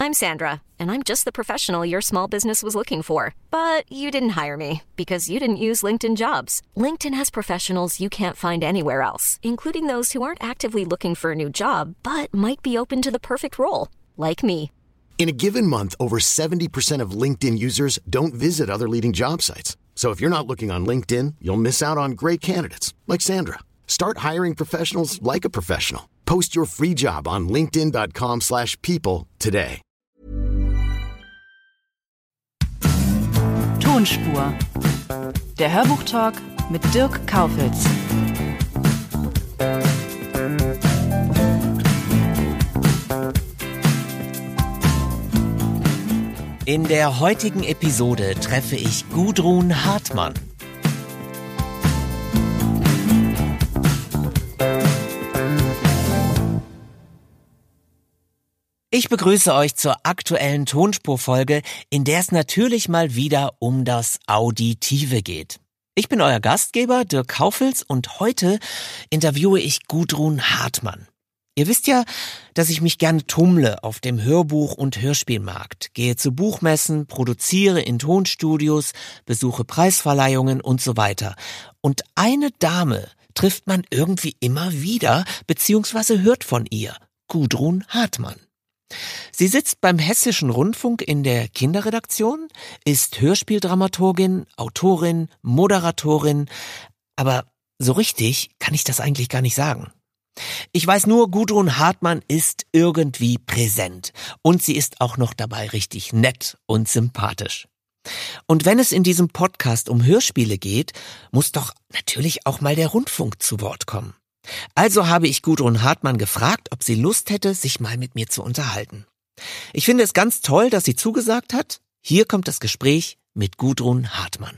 I'm Sandra, and I'm just the professional your small business was looking for. But you didn't hire me because you didn't use LinkedIn Jobs. LinkedIn has professionals you can't find anywhere else, including those who aren't actively looking for a new job, but might be open to the perfect role, like me. In a given month, over 70% of LinkedIn users don't visit other leading job sites. So if you're not looking on LinkedIn, you'll miss out on great candidates like Sandra. Start hiring professionals like a professional. Post your free job on linkedin.com/people today. Tonspur. Der Hörbuchtalk mit Dirk Kaufitz. In der heutigen Episode treffe ich Gudrun Hartmann. Ich begrüße euch zur aktuellen Tonspurfolge, in der es natürlich mal wieder um das Auditive geht. Ich bin euer Gastgeber Dirk Kaufitz und heute interviewe ich Gudrun Hartmann. Ihr wisst ja, dass ich mich gerne tummle auf dem Hörbuch- und Hörspielmarkt, gehe zu Buchmessen, produziere in Tonstudios, besuche Preisverleihungen und so weiter. Und eine Dame trifft man irgendwie immer wieder, beziehungsweise hört von ihr, Gudrun Hartmann. Sie sitzt beim Hessischen Rundfunk in der Kinderredaktion, ist Hörspieldramaturgin, Autorin, Moderatorin, aber so richtig kann ich das eigentlich gar nicht sagen. Ich weiß nur, Gudrun Hartmann ist irgendwie präsent und sie ist auch noch dabei richtig nett und sympathisch. Und wenn es in diesem Podcast um Hörspiele geht, muss doch natürlich auch mal der Rundfunk zu Wort kommen. Also habe ich Gudrun Hartmann gefragt, ob sie Lust hätte, sich mal mit mir zu unterhalten. Ich finde es ganz toll, dass sie zugesagt hat. Hier kommt das Gespräch mit Gudrun Hartmann.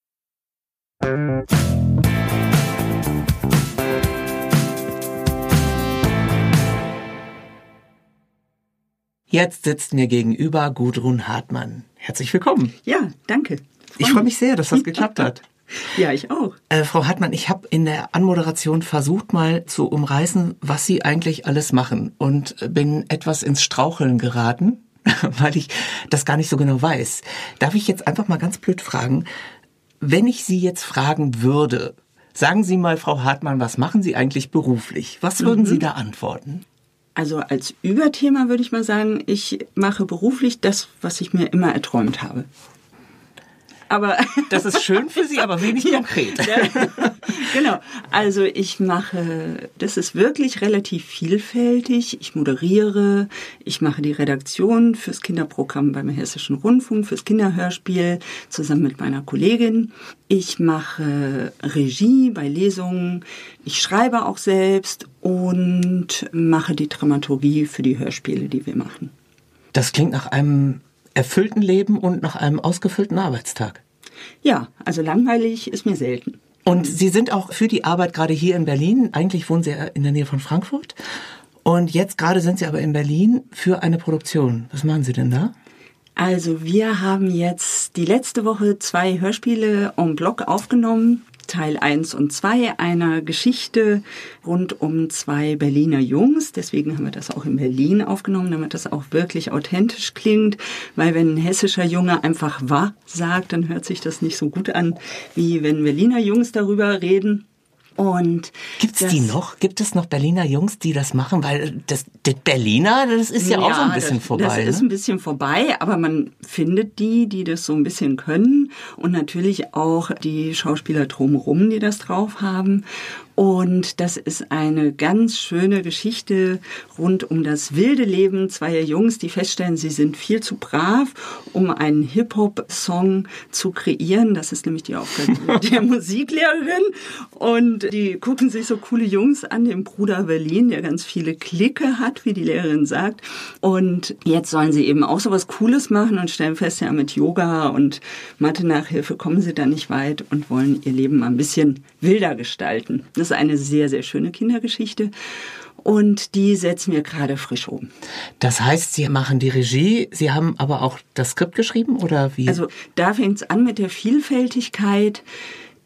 Jetzt sitzt mir gegenüber Gudrun Hartmann. Herzlich willkommen. Ja, danke. Ich freue mich sehr, dass das geklappt hat. Ja, ich auch. Frau Hartmann, ich habe in der Anmoderation versucht mal zu umreißen, was Sie eigentlich alles machen und bin etwas ins Straucheln geraten, weil ich das gar nicht so genau weiß. Darf ich jetzt einfach mal ganz blöd fragen, wenn ich Sie jetzt fragen würde, sagen Sie mal, Frau Hartmann, was machen Sie eigentlich beruflich? Was würden Sie da antworten? Also als Überthema würde ich mal sagen, ich mache beruflich das, was ich mir immer erträumt habe. Aber das ist schön für Sie, aber wenig konkret. Ja, genau. Also das ist wirklich relativ vielfältig. Ich moderiere, ich mache die Redaktion fürs Kinderprogramm beim Hessischen Rundfunk, fürs Kinderhörspiel, zusammen mit meiner Kollegin. Ich mache Regie bei Lesungen, ich schreibe auch selbst und mache die Dramaturgie für die Hörspiele, die wir machen. Das klingt nach einem erfüllten Leben und nach einem ausgefüllten Arbeitstag. Ja, also langweilig ist mir selten. Und Sie sind auch für die Arbeit gerade hier in Berlin. Eigentlich wohnen Sie ja in der Nähe von Frankfurt. Und jetzt gerade sind Sie aber in Berlin für eine Produktion. Was machen Sie denn da? Also wir haben jetzt die letzte Woche 2 Hörspiele en bloc aufgenommen. Teil 1 und 2 einer Geschichte rund um 2 Berliner Jungs. Deswegen haben wir das auch in Berlin aufgenommen, damit das auch wirklich authentisch klingt. Weil wenn ein hessischer Junge einfach wa sagt, dann hört sich das nicht so gut an, wie wenn Berliner Jungs darüber reden. Und gibt's die noch? Gibt es noch Berliner Jungs, die das machen? Weil das Berliner, das ist ja auch so ein bisschen vorbei. Das ist ein bisschen vorbei, aber man findet die das so ein bisschen können. Und natürlich auch die Schauspieler drumherum, die das drauf haben. Und das ist eine ganz schöne Geschichte rund um das wilde Leben zweier Jungs, die feststellen, sie sind viel zu brav, um einen Hip-Hop-Song zu kreieren. Das ist nämlich die Aufgabe der Musiklehrerin. Und die gucken sich so coole Jungs an, den Bruder Berlin, der ganz viele Clique hat, wie die Lehrerin sagt. Und jetzt sollen sie eben auch so was Cooles machen und stellen fest, ja, mit Yoga und Mathe-Nachhilfe kommen sie da nicht weit und wollen ihr Leben mal ein bisschen wilder gestalten. Das ist eine sehr, sehr schöne Kindergeschichte und die setzen wir gerade frisch um. Das heißt, Sie machen die Regie, Sie haben aber auch das Skript geschrieben oder wie? Also da fängt es an mit der Vielfältigkeit.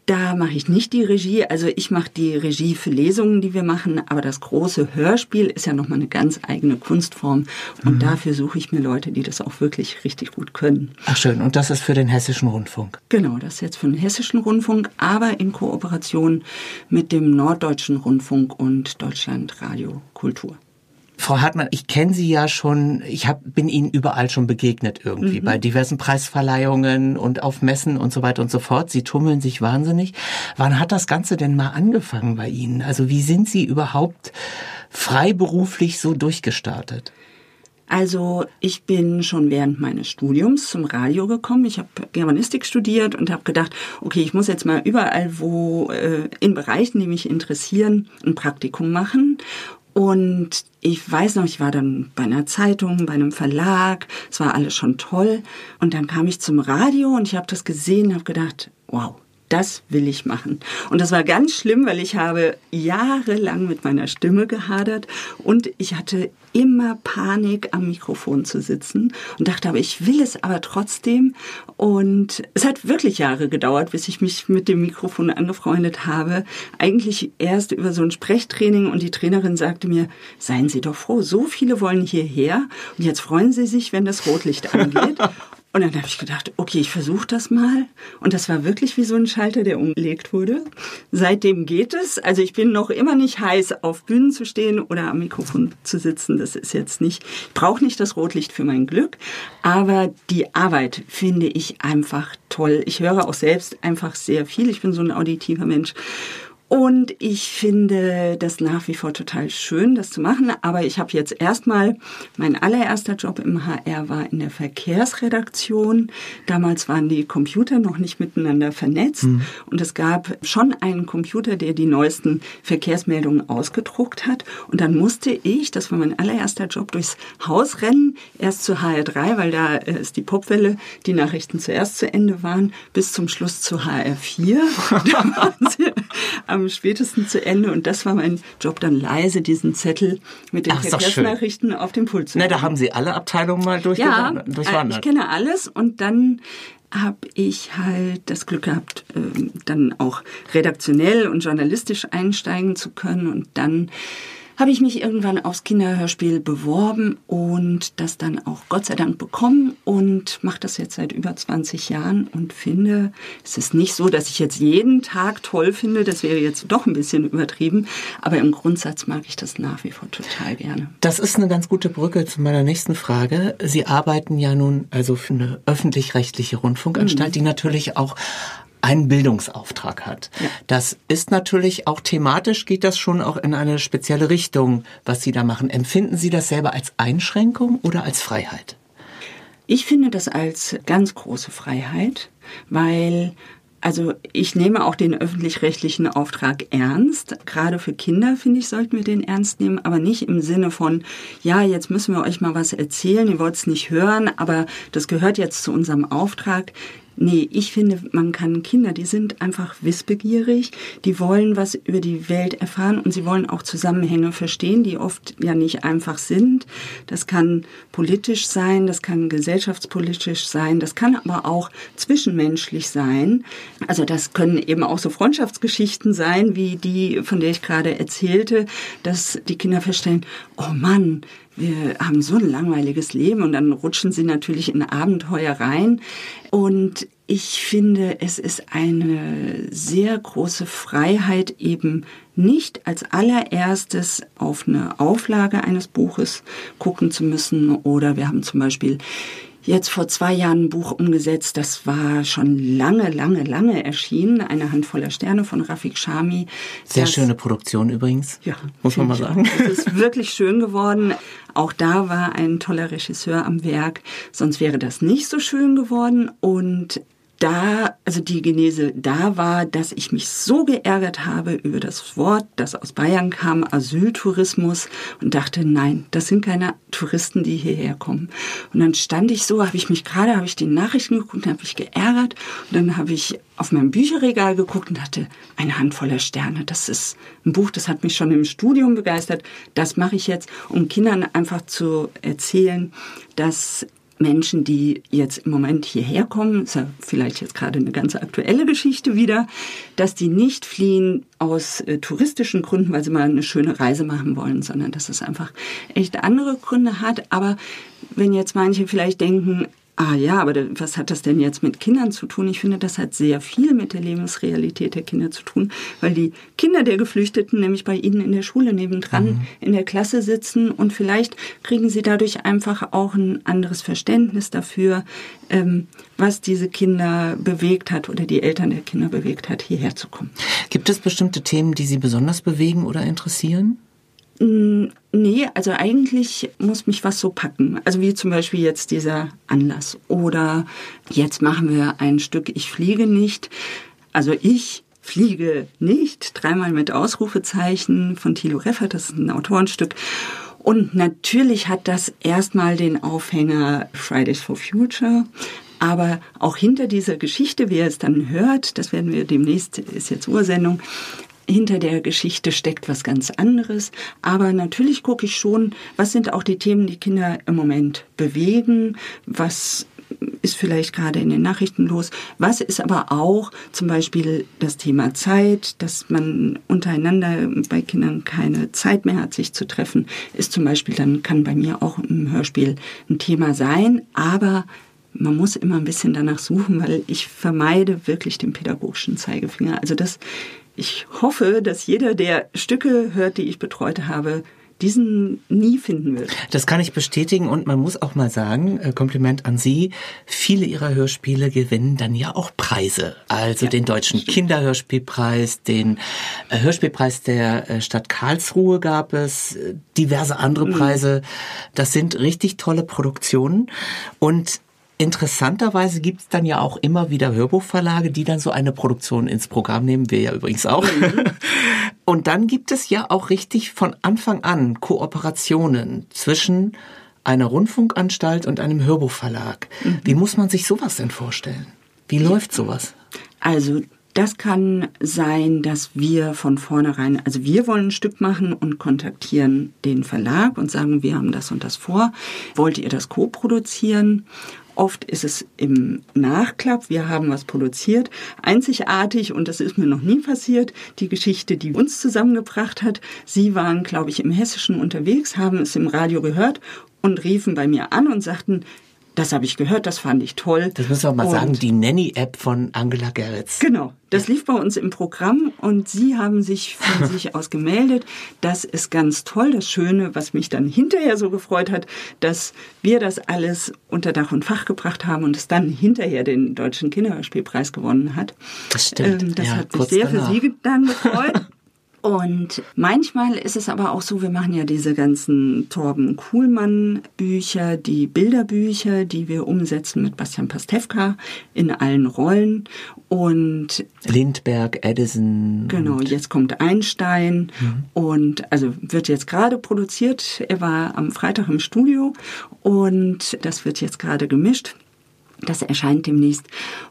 Da mache ich nicht die Regie, also ich mache die Regie für Lesungen, die wir machen, aber das große Hörspiel ist ja nochmal eine ganz eigene Kunstform und dafür suche ich mir Leute, die das auch wirklich richtig gut können. Ach schön, und das ist für den Hessischen Rundfunk? Genau, das ist jetzt für den Hessischen Rundfunk, aber in Kooperation mit dem Norddeutschen Rundfunk und Deutschlandradio Kultur. Frau Hartmann, ich kenne Sie ja schon, bin Ihnen überall schon begegnet irgendwie, bei diversen Preisverleihungen und auf Messen und so weiter und so fort. Sie tummeln sich wahnsinnig. Wann hat das Ganze denn mal angefangen bei Ihnen? Also wie sind Sie überhaupt freiberuflich so durchgestartet? Also ich bin schon während meines Studiums zum Radio gekommen. Ich habe Germanistik studiert und habe gedacht, okay, ich muss jetzt mal überall, in Bereichen, die mich interessieren, ein Praktikum machen. Und ich weiß noch, ich war dann bei einer Zeitung, bei einem Verlag, es war alles schon toll. Und dann kam ich zum Radio und ich habe das gesehen und habe gedacht, wow, das will ich machen. Und das war ganz schlimm, weil ich habe jahrelang mit meiner Stimme gehadert und ich hatte immer Panik, am Mikrofon zu sitzen und dachte aber, ich will es aber trotzdem. Und es hat wirklich Jahre gedauert, bis ich mich mit dem Mikrofon angefreundet habe. Eigentlich erst über so ein Sprechtraining und die Trainerin sagte mir, seien Sie doch froh, so viele wollen hierher und jetzt freuen Sie sich, wenn das Rotlicht angeht. Und dann habe ich gedacht, okay, ich versuche das mal. Und das war wirklich wie so ein Schalter, der umgelegt wurde. Seitdem geht es. Also ich bin noch immer nicht heiß, auf Bühnen zu stehen oder am Mikrofon zu sitzen. Das ist jetzt nicht, ich brauche nicht das Rotlicht für mein Glück. Aber die Arbeit finde ich einfach toll. Ich höre auch selbst einfach sehr viel. Ich bin so ein auditiver Mensch. Und ich finde das nach wie vor total schön, das zu machen. Aber ich habe jetzt erstmal, mein allererster Job im HR war in der Verkehrsredaktion. Damals waren die Computer noch nicht miteinander vernetzt. Und es gab schon einen Computer, der die neuesten Verkehrsmeldungen ausgedruckt hat. Und dann musste ich, das war mein allererster Job, durchs Haus rennen. Erst zu HR3, weil da ist die Popwelle, die Nachrichten zuerst zu Ende waren, bis zum Schluss zu HR4. Da waren sie am spätesten zu Ende und das war mein Job, dann leise diesen Zettel mit den Verkehrsnachrichten auf dem Pult zu machen. Na, da haben Sie alle Abteilungen mal durchwandert. Ja, ich kenne alles und dann habe ich halt das Glück gehabt, dann auch redaktionell und journalistisch einsteigen zu können und dann habe ich mich irgendwann aufs Kinderhörspiel beworben und das dann auch Gott sei Dank bekommen und mache das jetzt seit über 20 Jahren und finde, es ist nicht so, dass ich jetzt jeden Tag toll finde, das wäre jetzt doch ein bisschen übertrieben, aber im Grundsatz mag ich das nach wie vor total gerne. Das ist eine ganz gute Brücke zu meiner nächsten Frage. Sie arbeiten ja nun also für eine öffentlich-rechtliche Rundfunkanstalt, die natürlich auch einen Bildungsauftrag hat. Ja. Das ist natürlich auch thematisch, geht das schon auch in eine spezielle Richtung, was Sie da machen. Empfinden Sie das selber als Einschränkung oder als Freiheit? Ich finde das als ganz große Freiheit, weil ich nehme auch den öffentlich-rechtlichen Auftrag ernst. Gerade für Kinder, finde ich, sollten wir den ernst nehmen, aber nicht im Sinne von, ja, jetzt müssen wir euch mal was erzählen, ihr wollt es nicht hören, aber das gehört jetzt zu unserem Auftrag. Nee, ich finde, man kann Kinder, die sind einfach wissbegierig, die wollen was über die Welt erfahren und sie wollen auch Zusammenhänge verstehen, die oft ja nicht einfach sind. Das kann politisch sein, das kann gesellschaftspolitisch sein, das kann aber auch zwischenmenschlich sein. Also das können eben auch so Freundschaftsgeschichten sein, wie die, von der ich gerade erzählte, dass die Kinder feststellen, oh Mann, wir haben so ein langweiliges Leben und dann rutschen sie natürlich in Abenteuer rein. Und ich finde, es ist eine sehr große Freiheit, eben nicht als allererstes auf eine Auflage eines Buches gucken zu müssen. Oder wir haben zum Beispiel jetzt vor 2 Jahren ein Buch umgesetzt, das war schon lange erschienen, Eine Handvoller Sterne von Rafik Shami. Sehr schöne Produktion übrigens, ja, muss man mal sagen. Es ist wirklich schön geworden. Auch da war ein toller Regisseur am Werk, sonst wäre das nicht so schön geworden. Und da, also die Genese da war, dass ich mich so geärgert habe über das Wort, das aus Bayern kam, Asyltourismus, und dachte, nein, das sind keine Touristen, die hierher kommen. Und dann stand ich so, habe ich die Nachrichten geguckt, habe ich geärgert, und dann habe ich auf meinem Bücherregal geguckt und dachte, Eine Handvoller Sterne, das ist ein Buch, das hat mich schon im Studium begeistert, das mache ich jetzt, um Kindern einfach zu erzählen, dass Menschen, die jetzt im Moment hierher kommen, ist ja vielleicht jetzt gerade eine ganz aktuelle Geschichte wieder, dass die nicht fliehen aus touristischen Gründen, weil sie mal eine schöne Reise machen wollen, sondern dass es einfach echt andere Gründe hat. Aber wenn jetzt manche vielleicht denken, aber was hat das denn jetzt mit Kindern zu tun? Ich finde, das hat sehr viel mit der Lebensrealität der Kinder zu tun, weil die Kinder der Geflüchteten nämlich bei ihnen in der Schule nebendran in der Klasse sitzen und vielleicht kriegen sie dadurch einfach auch ein anderes Verständnis dafür, was diese Kinder bewegt hat oder die Eltern der Kinder bewegt hat, hierher zu kommen. Gibt es bestimmte Themen, die Sie besonders bewegen oder interessieren? Nee, also eigentlich muss mich was so packen. Also wie zum Beispiel jetzt dieser Anlass. Oder jetzt machen wir ein Stück Ich fliege nicht. Also ich fliege nicht, 3-mal mit Ausrufezeichen von Thilo Reffert. Das ist ein Autorenstück. Und natürlich hat das erstmal den Aufhänger Fridays for Future. Aber auch hinter dieser Geschichte, wie ihr es dann hört, das werden wir demnächst, ist jetzt Ursendung, hinter der Geschichte steckt was ganz anderes. Aber natürlich gucke ich schon, was sind auch die Themen, die Kinder im Moment bewegen, was ist vielleicht gerade in den Nachrichten los, was ist aber auch zum Beispiel das Thema Zeit, dass man untereinander bei Kindern keine Zeit mehr hat, sich zu treffen, ist zum Beispiel, dann kann bei mir auch im Hörspiel ein Thema sein, aber man muss immer ein bisschen danach suchen, weil ich vermeide wirklich den pädagogischen Zeigefinger. Also ich hoffe, dass jeder, der Stücke hört, die ich betreut habe, diesen nie finden wird. Das kann ich bestätigen und man muss auch mal sagen, Kompliment an Sie, viele Ihrer Hörspiele gewinnen dann ja auch Preise. Also den Deutschen Kinderhörspielpreis, den Hörspielpreis der Stadt Karlsruhe gab es, diverse andere Preise. Das sind richtig tolle Produktionen und interessanterweise gibt es dann ja auch immer wieder Hörbuchverlage, die dann so eine Produktion ins Programm nehmen, wir ja übrigens auch. Und dann gibt es ja auch richtig von Anfang an Kooperationen zwischen einer Rundfunkanstalt und einem Hörbuchverlag. Wie muss man sich sowas denn vorstellen? Wie läuft sowas? Also das kann sein, dass wir von vornherein, also wir wollen ein Stück machen und kontaktieren den Verlag und sagen, wir haben das und das vor. Wollt ihr das co-produzieren? Oft ist es im Nachklapp, wir haben was produziert, einzigartig und das ist mir noch nie passiert, die Geschichte, die uns zusammengebracht hat. Sie waren, glaube ich, im Hessischen unterwegs, haben es im Radio gehört und riefen bei mir an und sagten, das habe ich gehört, das fand ich toll. Das müssen wir mal sagen, die Nanny-App von Angela Gerritz. Genau, das lief bei uns im Programm und Sie haben sich von sich aus gemeldet. Das ist ganz toll. Das Schöne, was mich dann hinterher so gefreut hat, dass wir das alles unter Dach und Fach gebracht haben und es dann hinterher den Deutschen Kinderhörspielpreis gewonnen hat. Das stimmt. Das hat mich sehr für Sie dann gefreut. Und manchmal ist es aber auch so, wir machen ja diese ganzen Torben Kuhlmann-Bücher, die Bilderbücher, die wir umsetzen mit Bastian Pastewka in allen Rollen. Und Lindbergh, Edison. Genau, jetzt kommt Einstein und also wird jetzt gerade produziert. Er war am Freitag im Studio und das wird jetzt gerade gemischt. Das erscheint demnächst.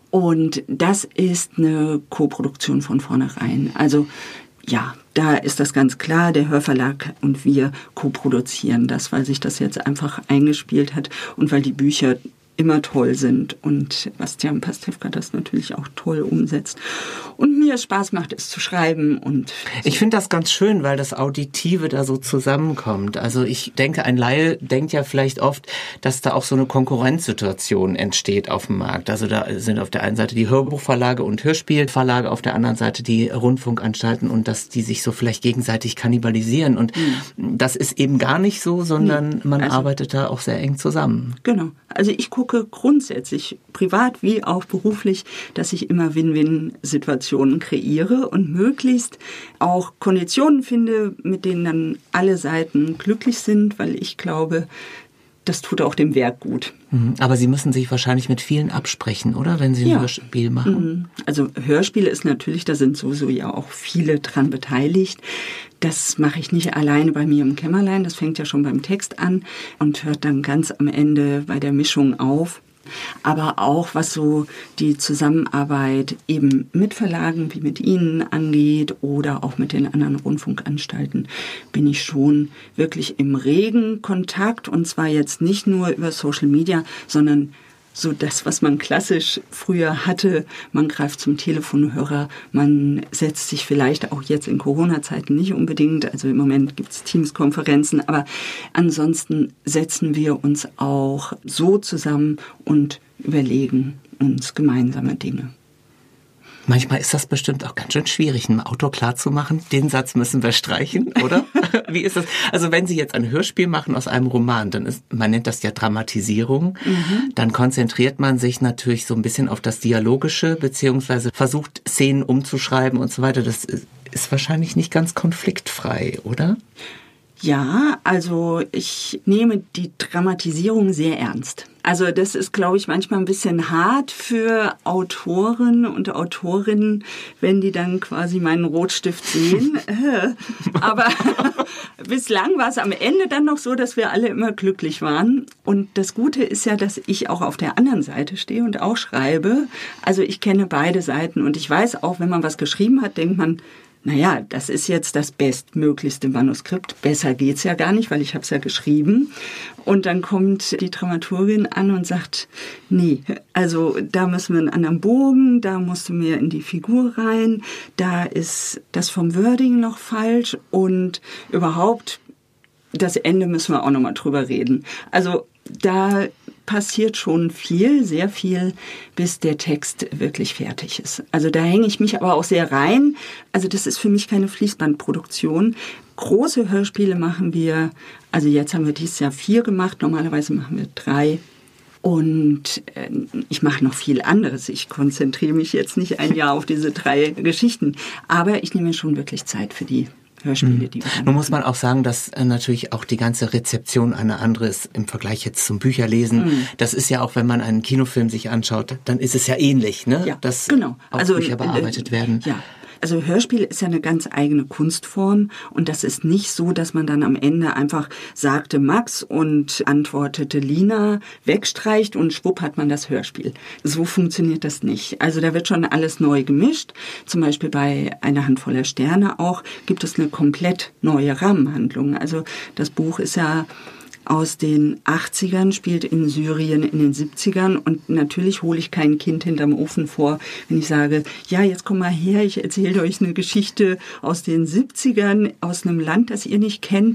Und das ist eine Koproduktion von vornherein. Also ja, da ist das ganz klar, der Hörverlag und wir koproduzieren das, weil sich das jetzt einfach eingespielt hat und weil die Bücher immer toll sind und Bastian Pastewka das natürlich auch toll umsetzt. Und mir es Spaß macht, es zu schreiben. Und so. Ich finde das ganz schön, weil das Auditive da so zusammenkommt. Also ich denke, ein Laie denkt ja vielleicht oft, dass da auch so eine Konkurrenzsituation entsteht auf dem Markt. Also da sind auf der einen Seite die Hörbuchverlage und Hörspielverlage, auf der anderen Seite die Rundfunkanstalten und dass die sich so vielleicht gegenseitig kannibalisieren. Und das ist eben gar nicht so, sondern man arbeitet da auch sehr eng zusammen. Genau. Also ich gucke grundsätzlich, privat wie auch beruflich, dass ich immer Win-Win-Situationen kreiere und möglichst auch Konditionen finde, mit denen dann alle Seiten glücklich sind, weil ich glaube, das tut auch dem Werk gut. Aber Sie müssen sich wahrscheinlich mit vielen absprechen, oder? Wenn Sie ein Hörspiel machen. Also Hörspiele ist natürlich, da sind sowieso ja auch viele dran beteiligt. Das mache ich nicht alleine bei mir im Kämmerlein. Das fängt ja schon beim Text an und hört dann ganz am Ende bei der Mischung auf. aber auch was so die Zusammenarbeit eben mit Verlagen wie mit Ihnen angeht oder auch mit den anderen Rundfunkanstalten, bin ich schon wirklich im regen Kontakt, und zwar jetzt nicht nur über Social Media, sondern so das, was man klassisch früher hatte. Man greift zum Telefonhörer, man setzt sich vielleicht auch jetzt in Corona-Zeiten nicht unbedingt, also im Moment gibt es Teams-Konferenzen, aber ansonsten setzen wir uns auch so zusammen und überlegen uns gemeinsame Dinge. Manchmal ist das bestimmt auch ganz schön schwierig, einem Autor klarzumachen, den Satz müssen wir streichen, oder? Wie ist das? Also wenn Sie jetzt ein Hörspiel machen aus einem Roman, dann man nennt das ja Dramatisierung, dann konzentriert man sich natürlich so ein bisschen auf das Dialogische, beziehungsweise versucht Szenen umzuschreiben und so weiter. Das ist wahrscheinlich nicht ganz konfliktfrei, oder? Ja, also ich nehme die Dramatisierung sehr ernst. Also das ist, glaube ich, manchmal ein bisschen hart für Autoren und Autorinnen, wenn die dann quasi meinen Rotstift sehen. Aber bislang war es am Ende dann noch so, dass wir alle immer glücklich waren. Und das Gute ist ja, dass ich auch auf der anderen Seite stehe und auch schreibe. Also ich kenne beide Seiten und ich weiß auch, wenn man was geschrieben hat, denkt man, naja, das ist jetzt das bestmöglichste Manuskript. Besser geht's ja gar nicht, weil ich habe es ja geschrieben. Und dann kommt die Dramaturgin an und sagt, nee, also da müssen wir einen anderen Bogen, da musst du mehr in die Figur rein, da ist das vom Wording noch falsch und überhaupt das Ende müssen wir auch nochmal drüber reden. Also da passiert schon viel, sehr viel, bis der Text wirklich fertig ist. Also da hänge ich mich aber auch sehr rein. Also das ist für mich keine Fließbandproduktion. Große Hörspiele machen wir, also jetzt haben wir dieses Jahr 4 gemacht, normalerweise machen wir 3. Und ich mache noch viel anderes. Ich konzentriere mich jetzt nicht ein Jahr auf diese 3 Geschichten. Aber ich nehme schon wirklich Zeit für die Hörspiele, die wir Nun muss man auch sagen, dass natürlich auch die ganze Rezeption eine andere ist im Vergleich jetzt zum Bücherlesen. Das ist ja auch, wenn man einen Kinofilm sich anschaut, dann ist es ja ähnlich, ne? Ja, dass genau. auch Also, Bücher bearbeitet werden. Ja. Also Hörspiel ist ja eine ganz eigene Kunstform und das ist nicht so, dass man dann am Ende einfach sagte Max und antwortete Lina, wegstreicht und schwupp hat man das Hörspiel. So funktioniert das nicht. Also da wird schon alles neu gemischt. Zum Beispiel bei Eine Handvoller Sterne auch gibt es eine komplett neue Rahmenhandlung. Also das Buch ist ja aus den 80ern, spielt in Syrien in den 70ern und natürlich hole ich kein Kind hinterm Ofen vor, wenn ich sage, ja, jetzt komm mal her, ich erzähle euch eine Geschichte aus den 70ern, aus einem Land, das ihr nicht kennt.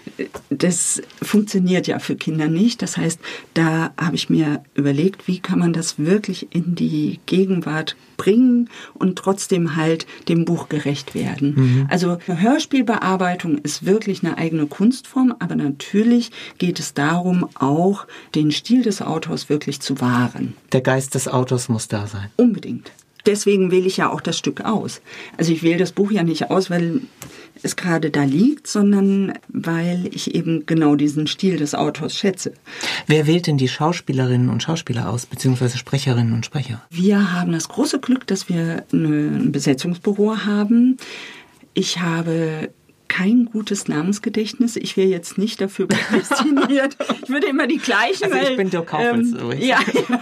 Das funktioniert ja für Kinder nicht. Das heißt, da habe ich mir überlegt, wie kann man das wirklich in die Gegenwart bringen und trotzdem halt dem Buch gerecht werden. Also eine Hörspielbearbeitung ist wirklich eine eigene Kunstform, aber natürlich geht es darum, auch den Stil des Autors wirklich zu wahren. Der Geist des Autors muss da sein. Unbedingt. Deswegen wähle ich ja auch das Stück aus. Also ich wähle das Buch ja nicht aus, weil es gerade da liegt, sondern weil ich eben genau diesen Stil des Autors schätze. Wer wählt denn die Schauspielerinnen und Schauspieler aus, beziehungsweise Sprecherinnen und Sprecher? Wir haben das große Glück, dass wir ein Besetzungsbüro haben. Ich habe kein gutes Namensgedächtnis. Ich wäre jetzt nicht dafür prädestiniert. Ich würde immer die gleichen. Also ich bin Dirk Kaufels. Ja,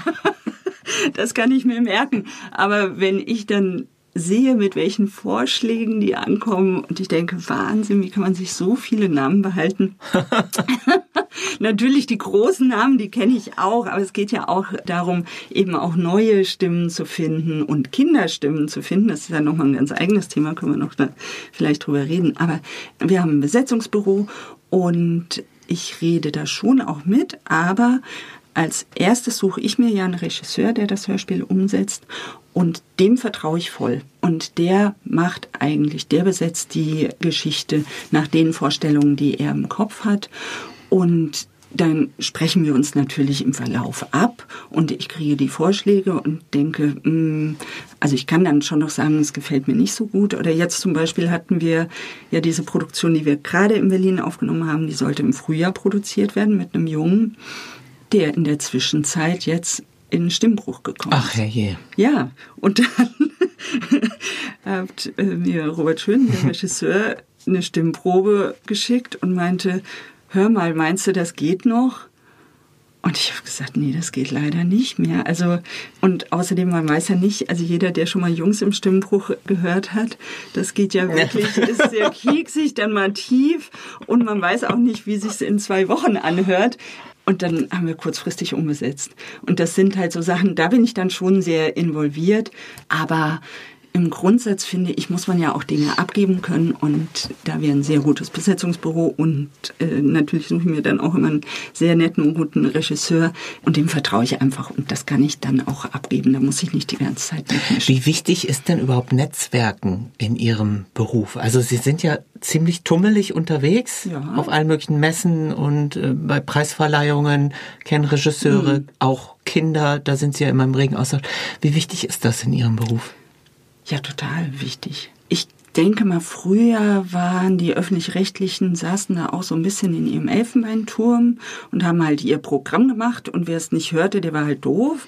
das kann ich mir merken. Aber wenn ich dann sehe, mit welchen Vorschlägen die ankommen und ich denke, Wahnsinn, wie kann man sich so viele Namen behalten? Natürlich die großen Namen, die kenne ich auch, aber es geht ja auch darum, eben auch neue Stimmen zu finden und Kinderstimmen zu finden. Das ist ja nochmal ein ganz eigenes Thema, können wir noch da vielleicht drüber reden. Aber wir haben ein Besetzungsbüro und ich rede da schon auch mit, aber als erstes suche ich mir ja einen Regisseur, der das Hörspiel umsetzt und dem vertraue ich voll. Und der besetzt die Geschichte nach den Vorstellungen, die er im Kopf hat. Und dann sprechen wir uns natürlich im Verlauf ab und ich kriege die Vorschläge und denke, also ich kann dann schon noch sagen, es gefällt mir nicht so gut. Oder jetzt zum Beispiel hatten wir ja diese Produktion, die wir gerade in Berlin aufgenommen haben, die sollte im Frühjahr produziert werden mit einem Jungen, der in der Zwischenzeit jetzt in Stimmbruch gekommen ist. Ach herrje. Ja, und dann hat mir Robert Schön, der Regisseur, eine Stimmprobe geschickt und meinte, hör mal, meinst du, das geht noch? Und ich habe gesagt, nee, das geht leider nicht mehr. Also, und außerdem, man weiß ja nicht, also jeder, der schon mal Jungs im Stimmbruch gehört hat, das geht ja wirklich, ist sehr kieksig, dann mal tief und man weiß auch nicht, wie sich's in 2 Wochen anhört. Und dann haben wir kurzfristig umgesetzt. Und das sind halt so Sachen, da bin ich dann schon sehr involviert, aber im Grundsatz, finde ich, muss man ja auch Dinge abgeben können und da wir ein sehr gutes Besetzungsbüro und natürlich suche ich mir dann auch immer einen sehr netten und guten Regisseur und dem vertraue ich einfach und das kann ich dann auch abgeben, da muss ich nicht die ganze Zeit mitmischen. Wie wichtig ist denn überhaupt Netzwerken in Ihrem Beruf? Also Sie sind ja ziemlich tummelig unterwegs auf allen möglichen Messen und bei Preisverleihungen, kennen Regisseure, auch Kinder, da sind Sie ja immer im regen Austausch. Wie wichtig ist das in Ihrem Beruf? Ja, total wichtig. Ich denke mal, früher waren die Öffentlich-Rechtlichen, saßen da auch so ein bisschen in ihrem Elfenbeinturm und haben halt ihr Programm gemacht und wer es nicht hörte, der war halt doof.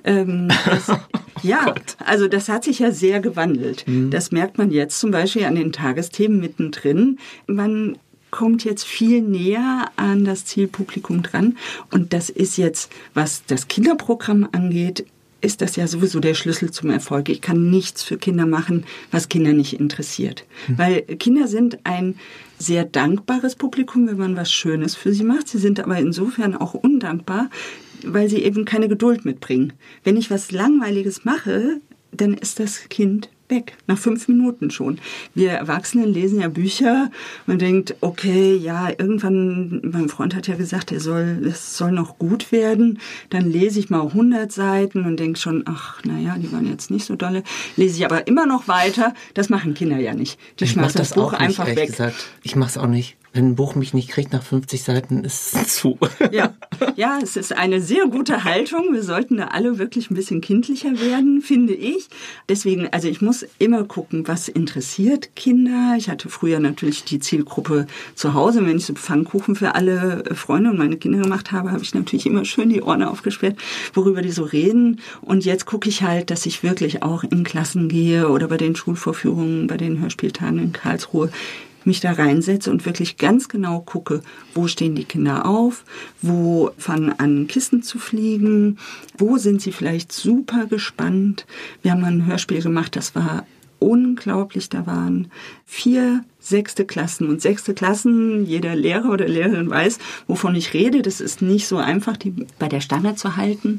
Ja, also das hat sich ja sehr gewandelt. Das merkt man jetzt zum Beispiel an den Tagesthemen mittendrin. Man kommt jetzt viel näher an das Zielpublikum dran und das ist jetzt, was das Kinderprogramm angeht, ist das ja sowieso der Schlüssel zum Erfolg. Ich kann nichts für Kinder machen, was Kinder nicht interessiert. Weil Kinder sind ein sehr dankbares Publikum, wenn man was Schönes für sie macht. Sie sind aber insofern auch undankbar, weil sie eben keine Geduld mitbringen. Wenn ich was Langweiliges mache, dann ist das Kind weg, nach 5 Minuten schon. Wir Erwachsenen lesen ja Bücher. Man denkt, okay, ja, irgendwann, mein Freund hat ja gesagt, es soll noch gut werden. Dann lese ich mal 100 Seiten und denke schon, ach, naja, die waren jetzt nicht so dolle. Lese ich aber immer noch weiter. Das machen Kinder ja nicht. Die schmeißen das Buch einfach weg. Gesagt. Ich mache es auch nicht. Wenn ein Buch mich nicht kriegt nach 50 Seiten, ist es zu. Ja, es ist eine sehr gute Haltung. Wir sollten da alle wirklich ein bisschen kindlicher werden, finde ich. Deswegen, also ich muss immer gucken, was interessiert Kinder. Ich hatte früher natürlich die Zielgruppe zu Hause. Wenn ich so Pfannkuchen für alle Freunde und meine Kinder gemacht habe, habe ich natürlich immer schön die Ohren aufgesperrt, worüber die so reden. Und jetzt gucke ich halt, dass ich wirklich auch in Klassen gehe oder bei den Schulvorführungen, bei den Hörspieltagen in Karlsruhe, mich da reinsetze und wirklich ganz genau gucke, wo stehen die Kinder auf, wo fangen an Kissen zu fliegen, wo sind sie vielleicht super gespannt. Wir haben mal ein Hörspiel gemacht, das war unglaublich, da waren 4 6. Klassen und 6. Klassen, jeder Lehrer oder Lehrerin weiß, wovon ich rede, das ist nicht so einfach, die bei der Stange zu halten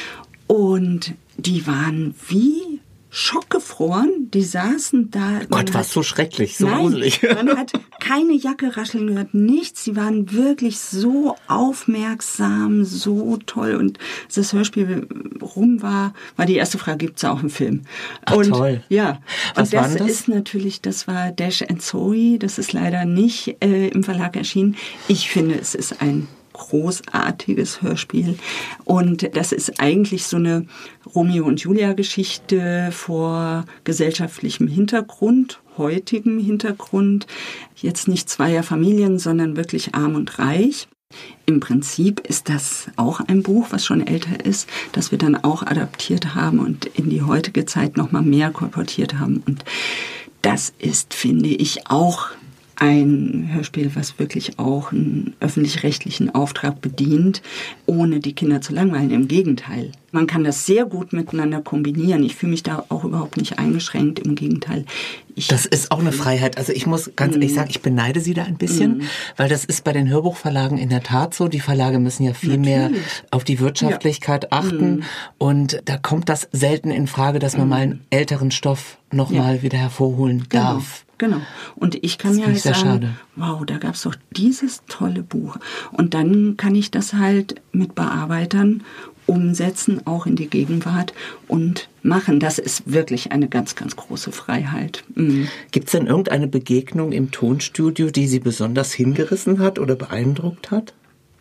und die waren wie schockgefroren, die saßen da. Gott, war so schrecklich, so gruselig. Man hat keine Jacke rascheln gehört, nichts. Sie waren wirklich so aufmerksam, so toll. Und als das Hörspiel rum war die erste Frage, gibt's auch einen Film? Ach, und, toll. Ja. Was und war denn das? Ist natürlich, das war Dash and Zoe. Das ist leider nicht im Verlag erschienen. Ich finde, es ist ein großartiges Hörspiel und das ist eigentlich so eine Romeo und Julia Geschichte vor gesellschaftlichem Hintergrund, heutigem Hintergrund, jetzt nicht zweier Familien, sondern wirklich arm und reich. Im Prinzip ist das auch ein Buch, was schon älter ist, das wir dann auch adaptiert haben und in die heutige Zeit noch mal mehr kolportiert haben und das ist, finde ich, auch ein Hörspiel, was wirklich auch einen öffentlich-rechtlichen Auftrag bedient, ohne die Kinder zu langweilen. Im Gegenteil. Man kann das sehr gut miteinander kombinieren. Ich fühle mich da auch überhaupt nicht eingeschränkt. Im Gegenteil. Das ist auch eine Freiheit. Also ich muss ganz ehrlich sagen, ich beneide Sie da ein bisschen, weil das ist bei den Hörbuchverlagen in der Tat so. Die Verlage müssen ja viel mehr auf die Wirtschaftlichkeit achten. Und da kommt das selten in Frage, dass man mal einen älteren Stoff noch mal wieder hervorholen darf. Genau. Und ich kann ja halt sagen, wow, da gab's doch dieses tolle Buch. Und dann kann ich das halt mit Bearbeitern umsetzen, auch in die Gegenwart und machen. Das ist wirklich eine ganz, ganz große Freiheit. Gibt's denn irgendeine Begegnung im Tonstudio, die Sie besonders hingerissen hat oder beeindruckt hat?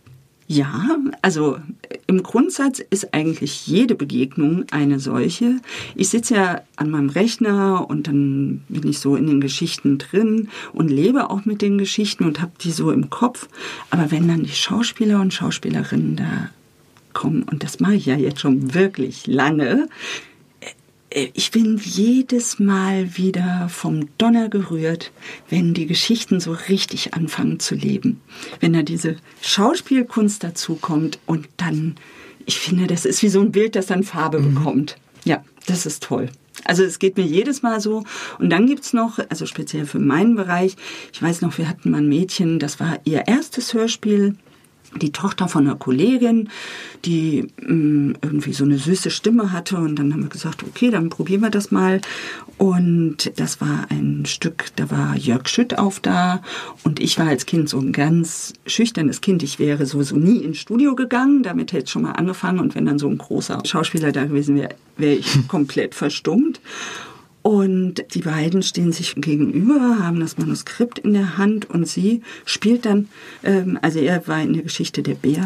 Ja, also im Grundsatz ist eigentlich jede Begegnung eine solche. Ich sitze ja an meinem Rechner und dann bin ich so in den Geschichten drin und lebe auch mit den Geschichten und habe die so im Kopf. Aber wenn dann die Schauspieler und Schauspielerinnen da kommen, und das mache ich ja jetzt schon wirklich lange, ich bin jedes Mal wieder vom Donner gerührt, wenn die Geschichten so richtig anfangen zu leben. Wenn da diese Schauspielkunst dazu kommt und dann, ich finde, das ist wie so ein Bild, das dann Farbe bekommt. Ja, das ist toll. Also es geht mir jedes Mal so. Und dann gibt's noch, also speziell für meinen Bereich, ich weiß noch, wir hatten mal ein Mädchen, das war ihr erstes Hörspiel, die Tochter von einer Kollegin, die irgendwie so eine süße Stimme hatte. Und dann haben wir gesagt, okay, dann probieren wir das mal. Und das war ein Stück, da war Jörg Schüttauf da. Und ich war als Kind so ein ganz schüchternes Kind. Ich wäre sowieso nie ins Studio gegangen. Damit hätte ich schon mal angefangen. Und wenn dann so ein großer Schauspieler da gewesen wäre, wäre ich komplett verstummt. Und die beiden stehen sich gegenüber, haben das Manuskript in der Hand und sie spielt dann, also er war in der Geschichte der Bär.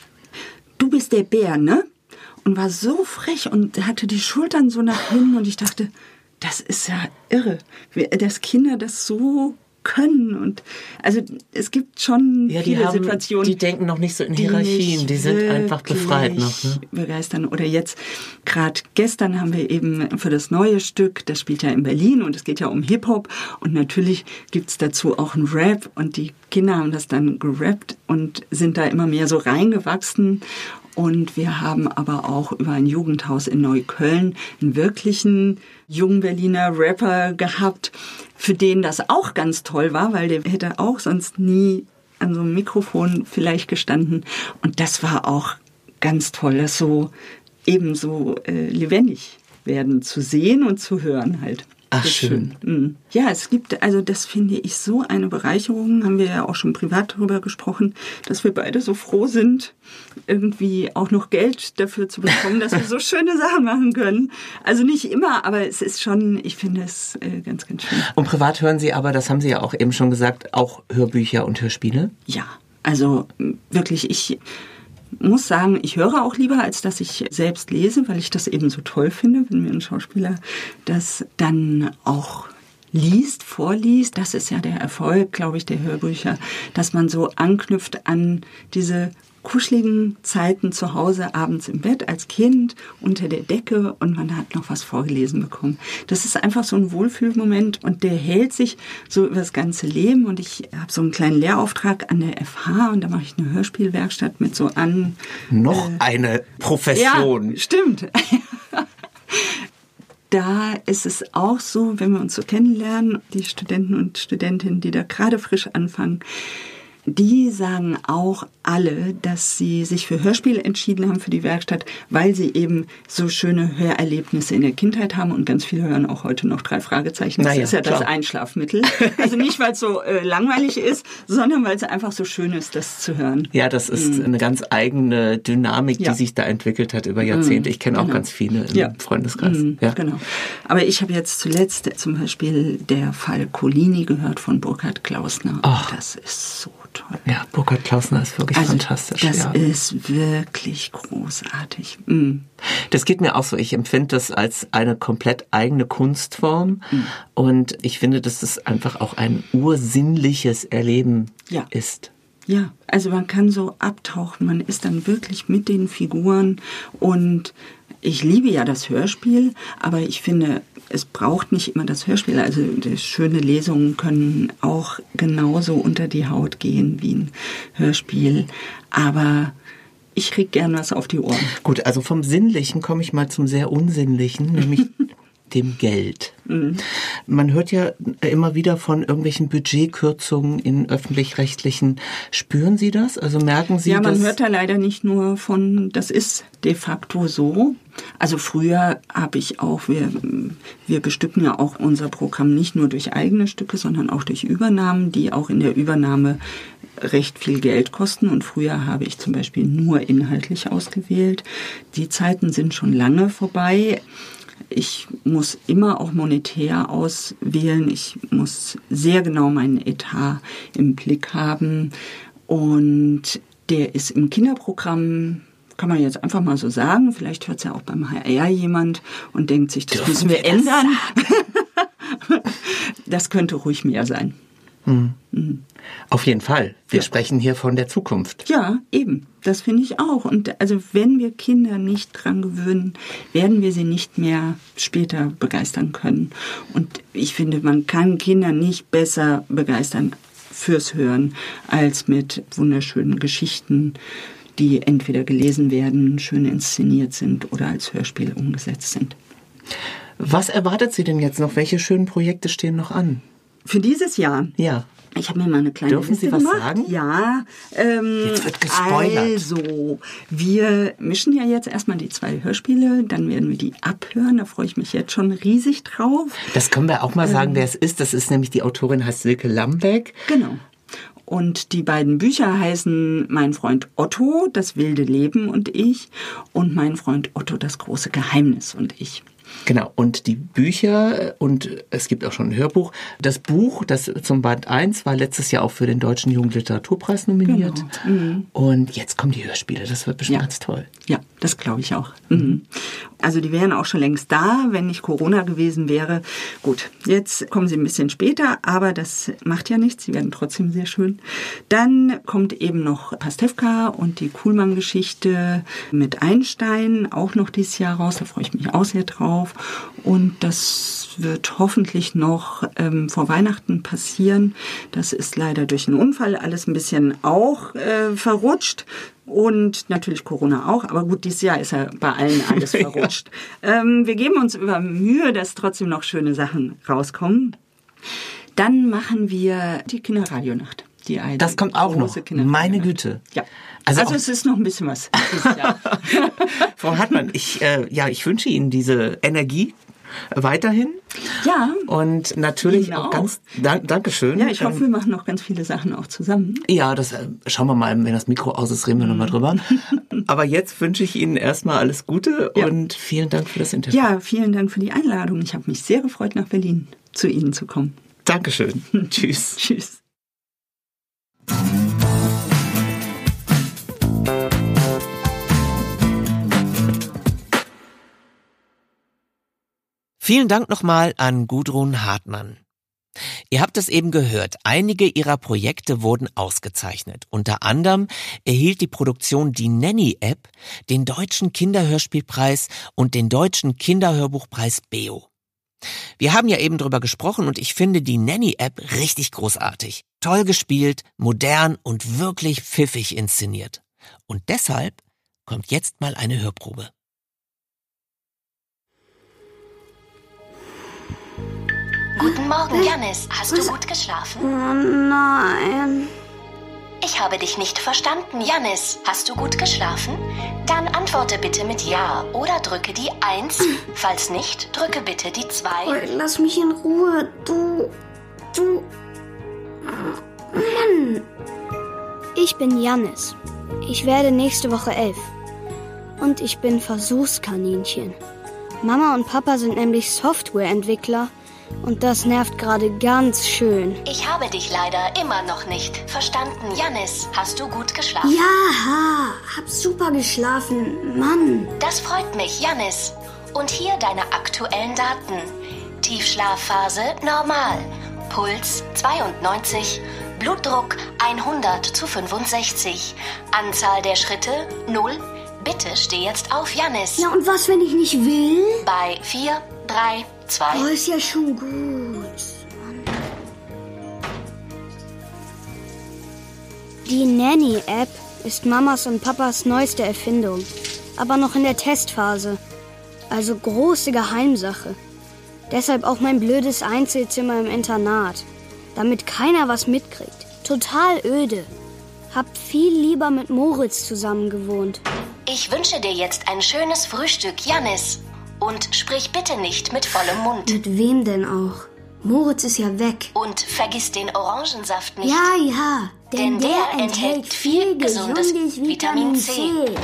Du bist der Bär, ne? Und war so frech und hatte die Schultern so nach hinten und ich dachte, das ist ja irre, dass Kinder das so können. Und also es gibt schon viele Situationen. Die denken noch nicht so in Hierarchien, die sind einfach befreit noch. Ne? Begeistern. Oder jetzt, gerade gestern haben wir eben für das neue Stück, das spielt ja in Berlin und es geht ja um Hip-Hop und natürlich gibt's dazu auch einen Rap und die Kinder haben das dann gerappt und sind da immer mehr so reingewachsen. Und wir haben aber auch über ein Jugendhaus in Neukölln einen wirklichen jungen Berliner Rapper gehabt, für den das auch ganz toll war, weil der hätte auch sonst nie an so einem Mikrofon vielleicht gestanden. Und das war auch ganz toll, das so ebenso lebendig werden zu sehen und zu hören halt. Ach, schön. Ja, es gibt, also das finde ich so eine Bereicherung, haben wir ja auch schon privat darüber gesprochen, dass wir beide so froh sind, irgendwie auch noch Geld dafür zu bekommen, dass wir so schöne Sachen machen können. Also nicht immer, aber es ist schon, ich finde es ganz, ganz schön. Und privat hören Sie aber, das haben Sie ja auch eben schon gesagt, auch Hörbücher und Hörspiele? Ja, also wirklich, ich muss sagen, ich höre auch lieber, als dass ich selbst lese, weil ich das eben so toll finde, wenn mir ein Schauspieler das dann auch vorliest. Das ist ja der Erfolg, glaube ich, der Hörbücher, dass man so anknüpft an diese kuscheligen Zeiten zu Hause, abends im Bett als Kind, unter der Decke und man hat noch was vorgelesen bekommen. Das ist einfach so ein Wohlfühlmoment und der hält sich so über das ganze Leben und ich habe so einen kleinen Lehrauftrag an der FH und da mache ich eine Hörspielwerkstatt mit so an. Noch eine Profession. Ja, stimmt. Da ist es auch so, wenn wir uns so kennenlernen, die Studenten und Studentinnen, die da gerade frisch anfangen, die sagen auch alle, dass sie sich für Hörspiele entschieden haben für die Werkstatt, weil sie eben so schöne Hörerlebnisse in der Kindheit haben und ganz viele hören auch heute noch 3 Fragezeichen. Das ist ja klar. Das Einschlafmittel. Also nicht, weil es so langweilig ist, sondern weil es einfach so schön ist, das zu hören. Ja, das ist eine ganz eigene Dynamik, die sich da entwickelt hat über Jahrzehnte. Ich kenne auch ganz viele im Freundeskreis. Ja. Genau. Aber ich habe jetzt zuletzt zum Beispiel der Fall Collini gehört von Burkhard Klausner. Oh. Das ist so toll. Ja, Burkhard Klausner ist wirklich fantastisch. Das ist wirklich großartig. Das geht mir auch so. Ich empfinde das als eine komplett eigene Kunstform. Und ich finde, dass es einfach auch ein ursinnliches Erleben ist. Ja, also man kann so abtauchen. Man ist dann wirklich mit den Figuren und ich liebe ja das Hörspiel, aber ich finde, es braucht nicht immer das Hörspiel. Also schöne Lesungen können auch genauso unter die Haut gehen wie ein Hörspiel. Aber ich krieg gern was auf die Ohren. Gut, also vom Sinnlichen komme ich mal zum sehr Unsinnlichen, nämlich dem Geld. Man hört ja immer wieder von irgendwelchen Budgetkürzungen in öffentlich-rechtlichen. Spüren Sie das? Also merken Sie das? Ja, man hört da leider nicht nur von, das ist de facto so. Also früher habe ich auch, wir bestücken ja auch unser Programm nicht nur durch eigene Stücke, sondern auch durch Übernahmen, die auch in der Übernahme recht viel Geld kosten. Und früher habe ich zum Beispiel nur inhaltlich ausgewählt. Die Zeiten sind schon lange vorbei. Ich muss immer auch monetär auswählen. Ich muss sehr genau meinen Etat im Blick haben. Und der ist im Kinderprogramm, kann man jetzt einfach mal so sagen. Vielleicht hört es ja auch beim HR jemand und denkt sich, das müssen wir ändern. Das könnte ruhig mehr sein. Auf jeden Fall. Wir sprechen hier von der Zukunft. Ja, eben. Das finde ich auch. Und also wenn wir Kinder nicht dran gewöhnen, werden wir sie nicht mehr später begeistern können. Und ich finde, man kann Kinder nicht besser begeistern fürs Hören als mit wunderschönen Geschichten, die entweder gelesen werden, schön inszeniert sind oder als Hörspiel umgesetzt sind. Was erwartet Sie denn jetzt noch? Welche schönen Projekte stehen noch an? Für dieses Jahr? Ja. Ich habe mir mal eine kleine Dürfen Liste Sie was gemacht. sagen? Ja. Jetzt wird gespoilert. Also, wir mischen ja jetzt erstmal die 2 Hörspiele, dann werden wir die abhören. Da freue ich mich jetzt schon riesig drauf. Das können wir auch mal sagen, wer es ist. Das ist nämlich die Autorin, heißt Silke Lambeck. Genau. Und die beiden Bücher heißen Mein Freund Otto, das wilde Leben und ich und Mein Freund Otto, das große Geheimnis und ich. Genau, und die Bücher, und es gibt auch schon ein Hörbuch. Das Buch, das zum Band 1, war letztes Jahr auch für den Deutschen Jugendliteraturpreis nominiert. Genau. Und jetzt kommen die Hörspiele, das wird bestimmt ganz toll. Ja, das glaube ich auch. Also die wären auch schon längst da, wenn nicht Corona gewesen wäre. Gut, jetzt kommen sie ein bisschen später, aber das macht ja nichts, sie werden trotzdem sehr schön. Dann kommt eben noch Pastewka und die Kuhlmann-Geschichte mit Einstein, auch noch dieses Jahr raus, da freue ich mich auch sehr drauf. Und das wird hoffentlich noch vor Weihnachten passieren. Das ist leider durch einen Unfall alles ein bisschen auch verrutscht. Und natürlich Corona auch. Aber gut, dieses Jahr ist ja bei allen alles verrutscht. Wir geben uns über Mühe, dass trotzdem noch schöne Sachen rauskommen. Dann machen wir die Kinderradionacht. Das kommt auch noch. Meine Güte. Ja. Also es ist noch ein bisschen was. Frau Hartmann, ich wünsche Ihnen diese Energie weiterhin. Ja. Und natürlich auch ganz Dankeschön. Ja, ich hoffe, wir machen noch ganz viele Sachen auch zusammen. Ja, das schauen wir mal, wenn das Mikro aus ist, reden wir nochmal drüber. Aber jetzt wünsche ich Ihnen erstmal alles Gute und vielen Dank für das Interview. Ja, vielen Dank für die Einladung. Ich habe mich sehr gefreut, nach Berlin zu Ihnen zu kommen. Dankeschön. Tschüss. Tschüss. Vielen Dank nochmal an Gudrun Hartmann. Ihr habt es eben gehört, einige ihrer Projekte wurden ausgezeichnet. Unter anderem erhielt die Produktion Die Nanny-App den Deutschen Kinderhörspielpreis und den Deutschen Kinderhörbuchpreis BEO. Wir haben ja eben drüber gesprochen und ich finde die Nanny-App richtig großartig. Toll gespielt, modern und wirklich pfiffig inszeniert. Und deshalb kommt jetzt mal eine Hörprobe. Guten Morgen, Jannis. Hast du gut geschlafen? Oh nein. Ich habe dich nicht verstanden, Jannis. Hast du gut geschlafen? Dann antworte bitte mit Ja oder drücke die 1. Falls nicht, drücke bitte die 2. Oh, lass mich in Ruhe. Du. Mann. Ich bin Jannis. Ich werde nächste Woche 11. Und ich bin Versuchskaninchen. Mama und Papa sind nämlich Softwareentwickler. Und das nervt gerade ganz schön. Ich habe dich leider immer noch nicht verstanden, Jannis. Hast du gut geschlafen? Ja, hab super geschlafen. Mann. Das freut mich, Jannis. Und hier deine aktuellen Daten. Tiefschlafphase normal. Puls 92. Blutdruck 100/65. Anzahl der Schritte 0. Bitte steh jetzt auf, Jannis. Ja, und was, wenn ich nicht will? Bei 4, 3, 2. Oh, ist ja schon gut. Mann. Die Nanny-App ist Mamas und Papas neueste Erfindung, aber noch in der Testphase. Also große Geheimsache. Deshalb auch mein blödes Einzelzimmer im Internat, damit keiner was mitkriegt. Total öde. Hab viel lieber mit Moritz zusammen gewohnt. Ich wünsche dir jetzt ein schönes Frühstück, Jannis. Und sprich bitte nicht mit vollem Mund. Mit wem denn auch? Moritz ist ja weg. Und vergiss den Orangensaft nicht. Ja, denn der enthält viel gesundes Vitamin C.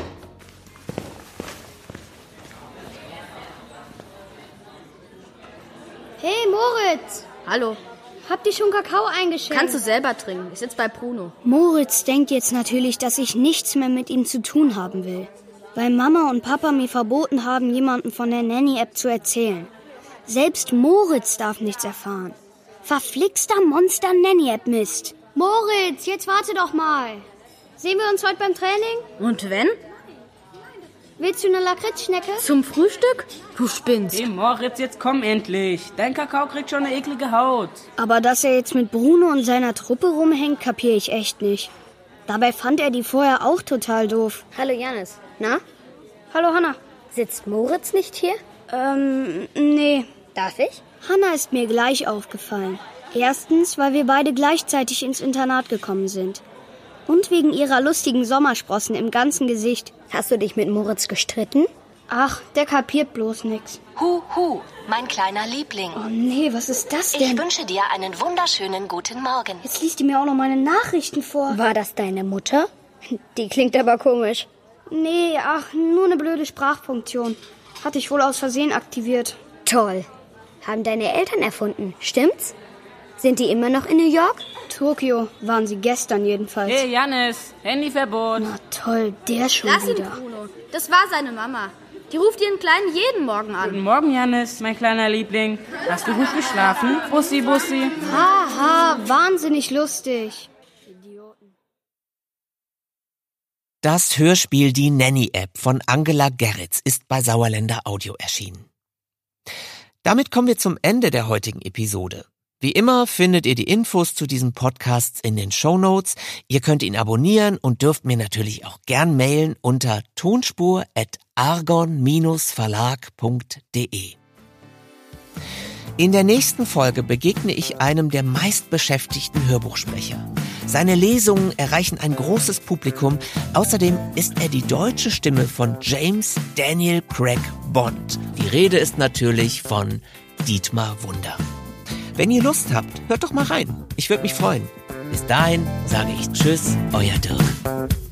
Hey Moritz! Hallo. Habt ihr schon Kakao eingeschenkt? Kannst du selber trinken. Ich sitze bei Bruno. Moritz denkt jetzt natürlich, dass ich nichts mehr mit ihm zu tun haben will. Weil Mama und Papa mir verboten haben, jemandem von der Nanny-App zu erzählen. Selbst Moritz darf nichts erfahren. Verflixter Monster-Nanny-App-Mist. Moritz, jetzt warte doch mal. Sehen wir uns heute beim Training? Und wenn? Willst du eine Lakritzschnecke? Zum Frühstück? Du spinnst. Hey Moritz, jetzt komm endlich. Dein Kakao kriegt schon eine eklige Haut. Aber dass er jetzt mit Bruno und seiner Truppe rumhängt, kapiere ich echt nicht. Dabei fand er die vorher auch total doof. Hallo Janis. Na? Hallo Hanna. Sitzt Moritz nicht hier? Nee. Darf ich? Hanna ist mir gleich aufgefallen. Erstens, weil wir beide gleichzeitig ins Internat gekommen sind. Und wegen ihrer lustigen Sommersprossen im ganzen Gesicht. Hast du dich mit Moritz gestritten? Ach, der kapiert bloß nix. Huhu, mein kleiner Liebling. Oh nee, was ist das denn? Ich wünsche dir einen wunderschönen guten Morgen. Jetzt liest die mir auch noch meine Nachrichten vor. War das deine Mutter? Die klingt aber komisch. Nee, ach, nur eine blöde Sprachfunktion. Hatte ich wohl aus Versehen aktiviert. Toll. Haben deine Eltern erfunden, stimmt's? Sind die immer noch in New York? Tokio waren sie gestern jedenfalls. Hey Janis, Handyverbot. Na toll, der schon Lass ihn, wieder. Bruno. Das war seine Mama. Die ruft ihren Kleinen jeden Morgen an. Guten Morgen, Janis, mein kleiner Liebling. Hast du gut geschlafen? Bussi, Bussi. Haha, wahnsinnig lustig. Das Hörspiel Die Nanny-App von Angela Gerritz ist bei Sauerländer Audio erschienen. Damit kommen wir zum Ende der heutigen Episode. Wie immer findet ihr die Infos zu diesem Podcast in den Shownotes. Ihr könnt ihn abonnieren und dürft mir natürlich auch gern mailen unter tonspur@argon-verlag.de. In der nächsten Folge begegne ich einem der meistbeschäftigten Hörbuchsprecher. Seine Lesungen erreichen ein großes Publikum. Außerdem ist er die deutsche Stimme von James Daniel Craig Bond. Die Rede ist natürlich von Dietmar Wunder. Wenn ihr Lust habt, hört doch mal rein. Ich würde mich freuen. Bis dahin sage ich Tschüss, euer Dirk.